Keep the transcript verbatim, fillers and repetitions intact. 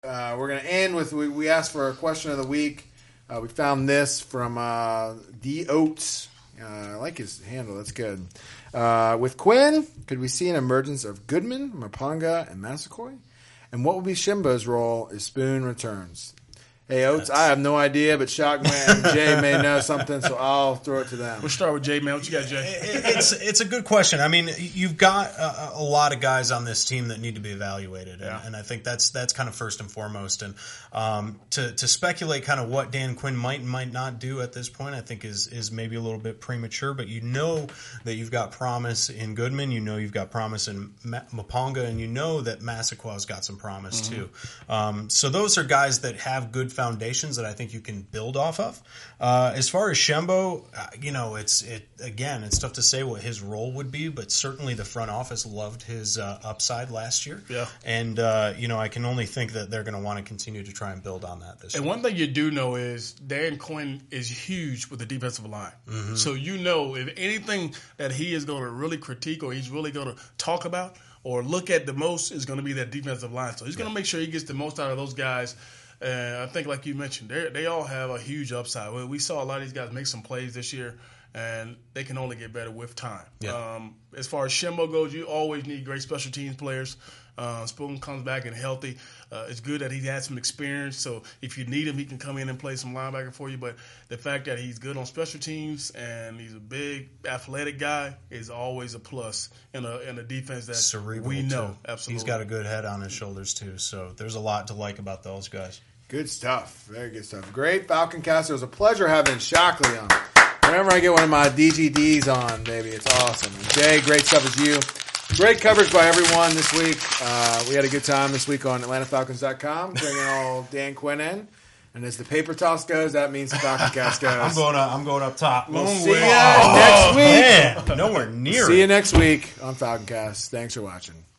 Uh, we're going to end with, we, we asked for a question of the week. Uh, we found this from uh, D. Oates. Uh, I like his handle. That's good. Uh, with Quinn, could we see an emergence of Goodman, Mapanga, and Massaquoi? And what will be Shimba's role if Spoon returns? Hey, Oates, I have no idea, but Shockman and Jay may know something, so I'll throw it to them. We'll start with Jay, man. What you got, Jay? It's it's a good question. I mean, you've got a, a lot of guys on this team that need to be evaluated, and, Yeah. and I think that's that's kind of first and foremost. And um, to to speculate kind of what Dan Quinn might and might not do at this point, I think is is maybe a little bit premature. But you know that you've got promise in Goodman, you know you've got promise in Ma- Mapanga, and you know that Massaqua's got some promise mm-hmm. too. Um, so those are guys that have good foundations that I think you can build off of. Uh, as far as Shembo, uh, you know, it's it again, it's tough to say what his role would be, but certainly the front office loved his uh, upside last year. Yeah. And, uh, you know, I can only think that they're going to want to continue to try and build on that this And year. one thing you do know is Dan Quinn is huge with the defensive line. Mm-hmm. So you know if anything that he is going to really critique or he's really going to talk about or look at the most is going to be that defensive line. So he's going to make sure he gets the most out of those guys. And I think, like you mentioned, they they all have a huge upside. We saw a lot of these guys make some plays this year, and they can only get better with time. Yeah. Um, as far as Shembo goes, you always need great special teams players. Uh, Spoon comes back and healthy. Uh, it's good that he had some experience, so if you need him, he can come in and play some linebacker for you. But the fact that he's good on special teams and he's a big, athletic guy is always a plus in a in a defense that Cerebral, we know. too. Absolutely, He's got a good head on his shoulders too. So there's a lot to like about those guys. Good stuff. Very good stuff. Great Falcon Cast. It was a pleasure having Shockley on. Whenever I get one of my D G Ds on, baby, it's awesome. And Jay, great stuff as you. Great coverage by everyone this week. Uh, we had a good time this week on Atlanta Falcons dot com, bringing all Dan Quinn in. And as the paper toss goes, that means the Falcon Cast goes. I'm going up, I'm going up top. We'll Long see you way. next Oh, week. Man, nowhere near See it. you next week on Falcon Cast. Thanks for watching.